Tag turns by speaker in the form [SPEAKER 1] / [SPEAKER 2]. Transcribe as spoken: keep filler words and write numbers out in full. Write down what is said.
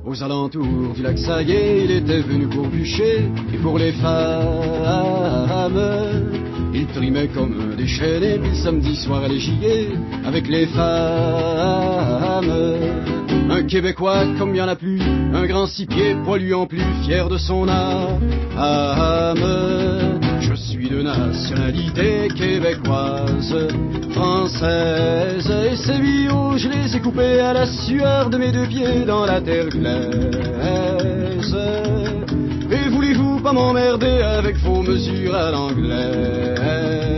[SPEAKER 1] Aux alentours du lac Saillé, il était venu pour bûcher, et pour les femmes, il trimait comme des chaînes, puis le samedi soir allait giguer avec les femmes. Un Québécois comme il n'y en a plus, un grand six pieds poilu en plus, fier de son âme. Je suis de nationalité québécoise, française, et ces billots je les ai coupés à la sueur de mes deux pieds dans la terre glaise. Et voulez-vous pas m'emmerder avec vos mesures à l'anglaise?